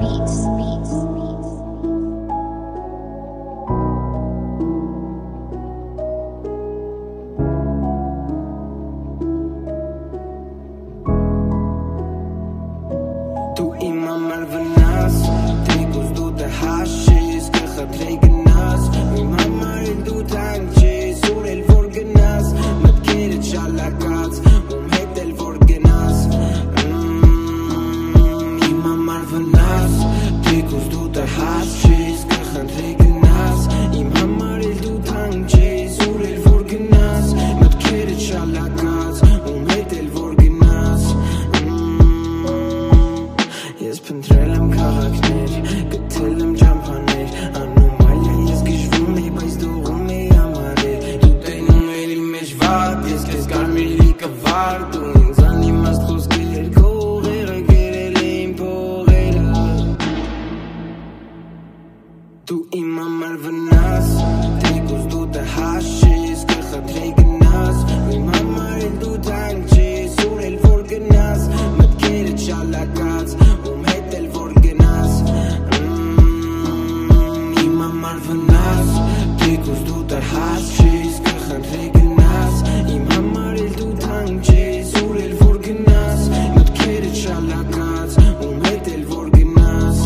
Du immer mal vnas, trigos du te hashis, que khatregenas, mi mama il du tanche, sur el vorgenas, met kere chalakats, het el vorgenas. Immer mal vnas, trigos du te hashis, que khatregenas, mi mama il du tanche, sur el vorgenas, met kere chalakats, het el vorgenas. Ես փնտրել եմ քաղաքներ, գտել եմ ճամփաներ, անոմալիա ես գժվում էի, բայց դողում էի համարել, դու տենում էր իմ մեջ վատ, ես քեզ կարմիր լիքը վար, դու ինձ անիմաստ խոսքեր, քո ուղեղը գերել էին փողերը, դու իմ համար վնաս, թեկուզ դու դե հաշես, կխնդրեի գնաս, իմ համար էլ դու թանկ չես, ուր էլ որ գնաս, մտքերը չալակած, Vnas, trigos du te hashis, que khatregenas, im hamar el du tanches, ur el vorgenas, met kere chalakats, het el vorgenas.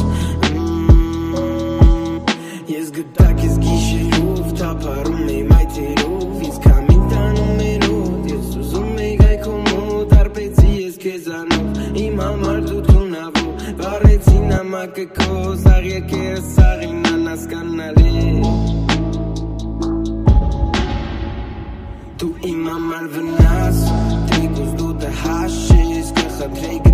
Yes gıdak yes gişeluf, taparum ey maiteruf, yes kamintanum erut, yes uzum ey gay komut, arpetzi yes kezanuf, im hamar du tunavu, varretzi namak ko, sari ekir sari nanas kanale. Tu ima mal vnas, trigos du te hashis, que khatregenas.